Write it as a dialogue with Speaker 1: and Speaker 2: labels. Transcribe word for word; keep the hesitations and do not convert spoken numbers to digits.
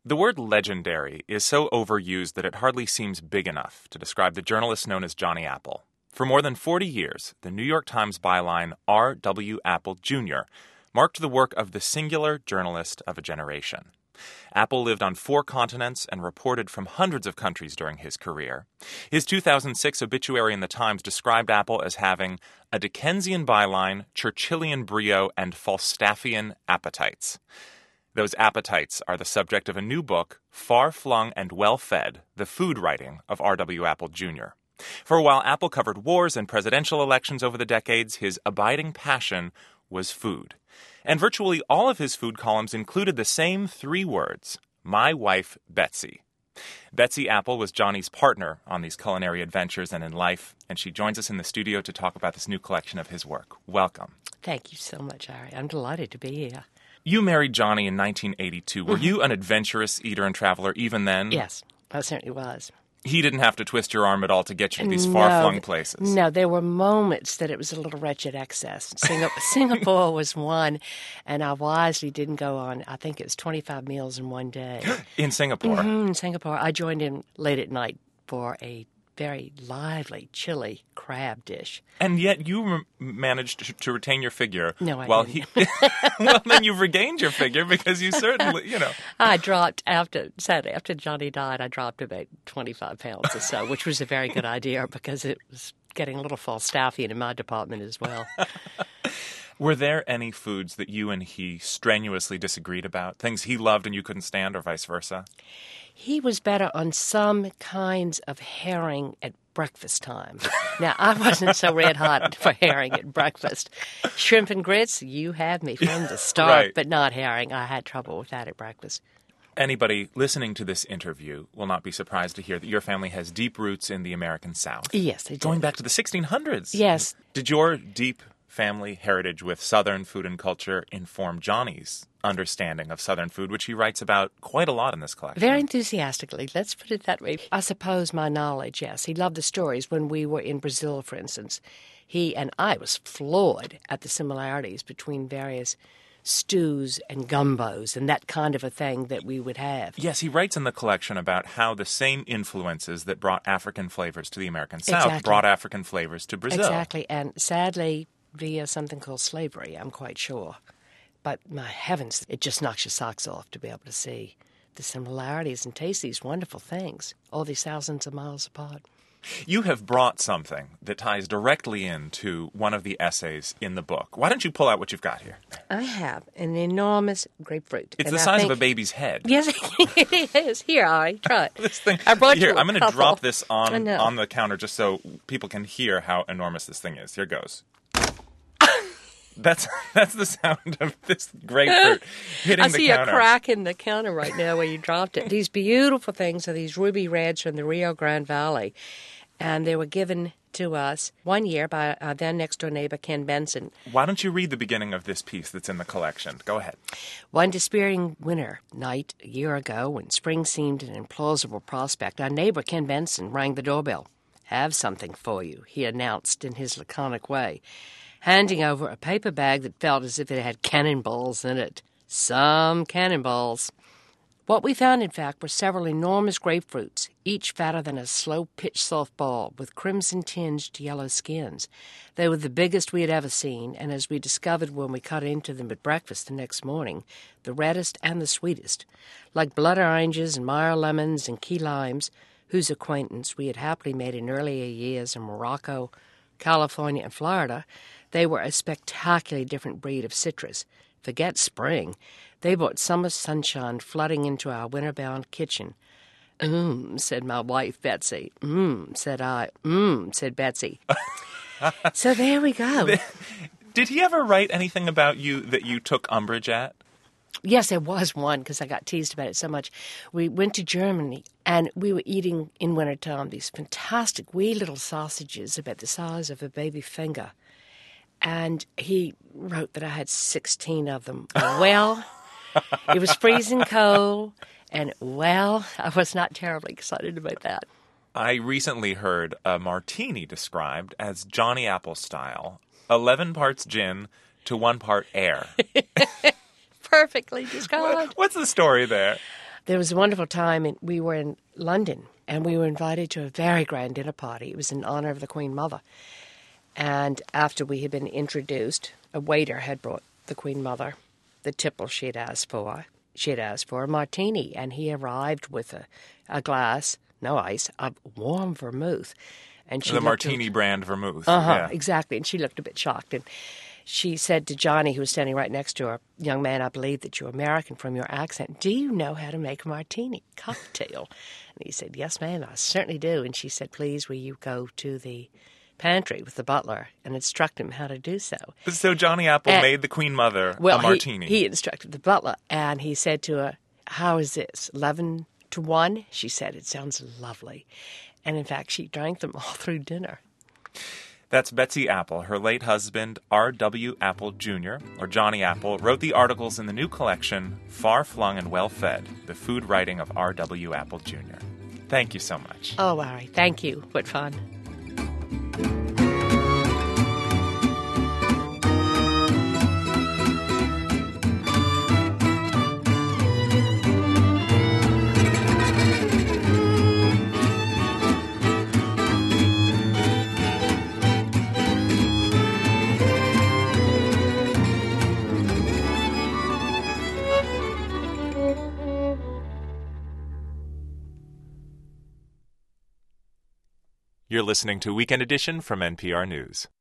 Speaker 1: The word legendary is so overused that it hardly seems big enough to describe the journalist known as Johnny Apple. For more than forty years, the New York Times byline R W Apple Junior marked the work of the singular journalist of a generation. Apple lived on four continents and reported from hundreds of countries during his career. His two thousand six obituary in the Times described Apple as having a Dickensian byline, Churchillian brio, and Falstaffian appetites. Those appetites are the subject of a new book, Far-Flung and Well-Fed, The Food Writing of R W Apple Junior For a while, Apple covered wars and presidential elections over the decades. His abiding passion was food. And virtually all of his food columns included the same three words, my wife, Betsy. Betsy Apple was Johnny's partner on these culinary adventures and in life, and she joins us in the studio to talk about this new collection of his work. Welcome.
Speaker 2: Thank you so much, Ari. I'm delighted to be here.
Speaker 1: You married Johnny in nineteen eighty-two. Were you an adventurous eater and traveler even then?
Speaker 2: Yes, I certainly was.
Speaker 1: He didn't have to twist your arm at all to get you to these far-flung
Speaker 2: no,
Speaker 1: places.
Speaker 2: No, there were moments that it was a little wretched excess. Singapore, Singapore was one, and I wisely didn't go on, I think it was twenty-five meals in one day.
Speaker 1: In Singapore?
Speaker 2: Mm-hmm, in Singapore. I joined in late at night for a very lively, chili crab dish.
Speaker 1: And yet you re- managed to, to retain your figure.
Speaker 2: No, I
Speaker 1: while
Speaker 2: didn't.
Speaker 1: He, well, then you've regained your figure because you certainly, you know.
Speaker 2: I dropped, after sadly, after Johnny died, I dropped about twenty-five pounds or so, which was a very good idea because it was getting a little Falstaffian in my department as well.
Speaker 1: Were there any foods that you and he strenuously disagreed about? Things he loved and you couldn't stand, or vice versa?
Speaker 2: He was better on some kinds of herring at breakfast time. Now, I wasn't so red hot for herring at breakfast. Shrimp and grits, you had me from the start,
Speaker 1: Right.
Speaker 2: But not herring. I had trouble with that at breakfast.
Speaker 1: Anybody listening to this interview will not be surprised to hear that your family has deep roots in the American South.
Speaker 2: Yes, they did.
Speaker 1: Going back to the sixteen hundreds.
Speaker 2: Yes.
Speaker 1: Did your deep family heritage with Southern food and culture inform Johnny's understanding of Southern food, which he writes about quite a lot in this collection?
Speaker 2: Very enthusiastically, let's put it that way. I suppose my knowledge, yes. He loved the stories. When we were in Brazil, for instance, he and I was floored at the similarities between various stews and gumbos and that kind of a thing that we would have.
Speaker 1: Yes, he writes in the collection about how the same influences that brought African flavors to the American South
Speaker 2: Exactly.
Speaker 1: brought African flavors to Brazil.
Speaker 2: Exactly, and sadly, via something called slavery, I'm quite sure. But my heavens, it just knocks your socks off to be able to see the similarities and taste these wonderful things, all these thousands of miles apart.
Speaker 1: You have brought something that ties directly into one of the essays in the book. Why don't you pull out what you've got here?
Speaker 2: I have an enormous grapefruit.
Speaker 1: It's
Speaker 2: and
Speaker 1: the
Speaker 2: I
Speaker 1: size
Speaker 2: think,
Speaker 1: of a baby's head.
Speaker 2: Yes, it is. Here, Ari, try it.
Speaker 1: This thing.
Speaker 2: I brought
Speaker 1: here,
Speaker 2: you a
Speaker 1: I'm going to
Speaker 2: couple.
Speaker 1: drop this
Speaker 2: I
Speaker 1: on
Speaker 2: know.
Speaker 1: on the counter just so people can hear how enormous this thing is. Here goes. That's that's the sound of this grapefruit hitting
Speaker 2: I
Speaker 1: the
Speaker 2: see
Speaker 1: counter.
Speaker 2: a crack in the counter right now where you dropped it. These beautiful things are these ruby reds from the Rio Grande Valley, and they were given to us one year by our then next-door neighbor, Ken Benson.
Speaker 1: Why don't you read the beginning of this piece that's in the collection? Go ahead.
Speaker 2: One dispiriting winter night a year ago, when spring seemed an implausible prospect, our neighbor, Ken Benson, rang the doorbell. "Have something for you," he announced in his laconic way, handing over a paper bag that felt as if it had cannonballs in it. Some cannonballs. What we found, in fact, were several enormous grapefruits, each fatter than a slow-pitch softball, with crimson-tinged yellow skins. They were the biggest we had ever seen, and as we discovered when we cut into them at breakfast the next morning, the reddest and the sweetest. Like blood oranges and Meyer lemons and key limes, whose acquaintance we had happily made in earlier years in Morocco, California, and Florida, they were a spectacularly different breed of citrus. Forget spring. They brought summer sunshine flooding into our winter-bound kitchen. Mmm, said my wife, Betsy. Mmm, said I. Mmm, said Betsy. So there we go.
Speaker 1: Did he ever write anything about you that you took umbrage at?
Speaker 2: Yes, there was one, because I got teased about it so much. We went to Germany, and we were eating in wintertime these fantastic wee little sausages about the size of a baby finger. And he wrote that I had sixteen of them. Well, it was freezing cold, and, well, I was not terribly excited about that.
Speaker 1: I recently heard a martini described as Johnny Apple style, eleven parts gin to one part air.
Speaker 2: Perfectly described.
Speaker 1: What's the story there?
Speaker 2: There was a wonderful time, and we were in London, and we were invited to a very grand dinner party. It was in honor of the Queen Mother. And after we had been introduced, a waiter had brought the Queen Mother the tipple she had asked for. She had asked for a martini, and he arrived with a, a glass, no ice, of warm vermouth. And she
Speaker 1: the martini
Speaker 2: a,
Speaker 1: brand vermouth.
Speaker 2: Uh-huh,
Speaker 1: yeah.
Speaker 2: exactly. And she looked a bit shocked. And she said to Johnny, who was standing right next to her, "Young man, I believe that you're American from your accent. Do you know how to make a martini cocktail?" And he said, "Yes, ma'am, I certainly do." And she said, "Please, will you go to the pantry with the butler and instruct him how to do so."
Speaker 1: So Johnny Apple
Speaker 2: and,
Speaker 1: made the Queen Mother
Speaker 2: well,
Speaker 1: a martini.
Speaker 2: He, he instructed the butler, and he said to her, "How is this, eleven to one?" She said, "It sounds lovely." And in fact, she drank them all through dinner.
Speaker 1: That's Betsy Apple. Her late husband, R W Apple Junior, or Johnny Apple, wrote the articles in the new collection, Far Flung and Well Fed, The Food Writing of R W Apple Junior Thank you so much.
Speaker 2: Oh, Larry, thank you. What fun.
Speaker 1: You're listening to Weekend Edition from N P R News.